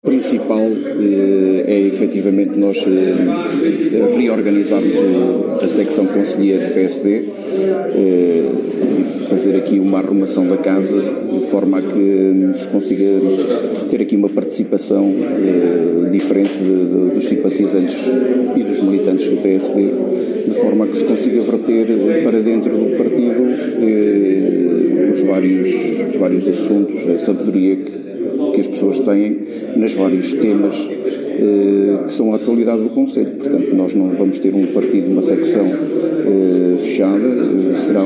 O principal é efetivamente nós reorganizarmos a secção conselhia do PSD e fazer aqui uma arrumação da casa de forma a que se consiga ter aqui uma participação diferente dos simpatizantes e dos militantes do PSD, de forma a que se consiga verter para dentro do partido os vários assuntos, a sabedoria que as pessoas têm nos vários temas que são a atualidade do Conselho. Portanto, nós não vamos ter um partido, uma secção fechada, será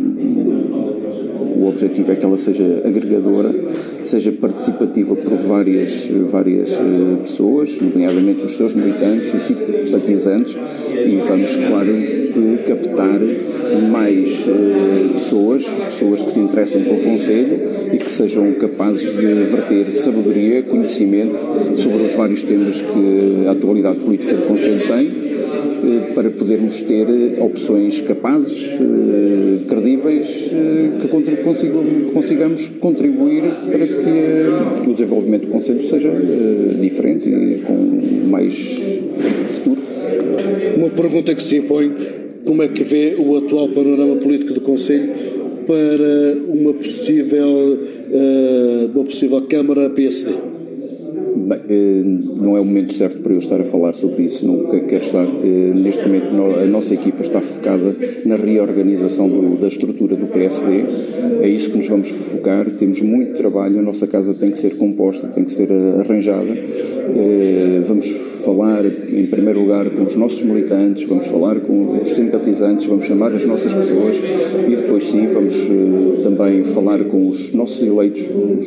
o objetivo é que ela seja agregadora, seja participativa por várias pessoas, nomeadamente os seus militantes, os simpatizantes, e vamos, claro, captar mais pessoas que se interessem pelo Conselho e que sejam capazes de verter sabedoria, conhecimento sobre os vários temas que a atualidade política do Conselho tem, para podermos ter opções capazes, credíveis, que consigamos contribuir para que o desenvolvimento do Conselho seja diferente e com mais futuro. Uma pergunta que se impõe: como é que vê o atual panorama político do Conselho para uma possível Câmara PSD? Bem, não é o momento certo para eu estar a falar sobre isso, nunca quero estar. Neste momento a nossa equipa está focada na reorganização da estrutura do PSD, é isso que nos vamos focar. Temos muito trabalho, a nossa casa tem que ser composta, tem que ser arranjada. Vamos falar em primeiro lugar com os nossos militantes, vamos falar com os simpatizantes, vamos chamar as nossas pessoas e depois sim vamos também falar com os nossos eleitos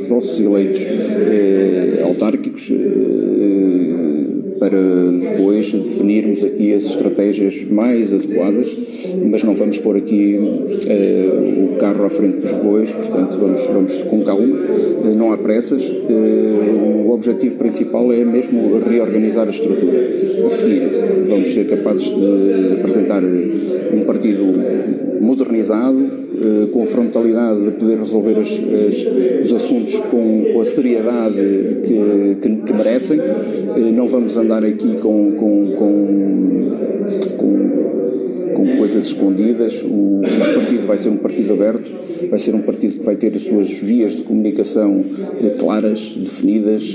autárquicos, para depois definirmos aqui as estratégias mais adequadas, mas não vamos pôr aqui o carro à frente dos bois, portanto vamos com calma, não há pressas. O objetivo principal é mesmo reorganizar a estrutura. A seguir vamos ser capazes de apresentar um partido modernizado, com a frontalidade de poder resolver os assuntos com a seriedade que merecem. Não vamos andar aqui com coisas escondidas. O partido vai ser um partido aberto, vai ser um partido que vai ter as suas vias de comunicação claras, definidas,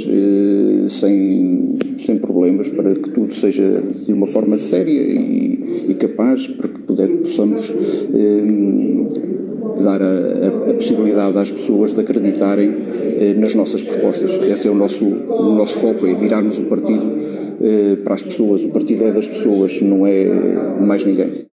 sem problemas, para que tudo seja de uma forma séria e capaz, para que possamos dar a possibilidade às pessoas de acreditarem nas nossas propostas. Esse é o nosso foco, é virarmos o partido para as pessoas. O partido é das pessoas, não é mais ninguém.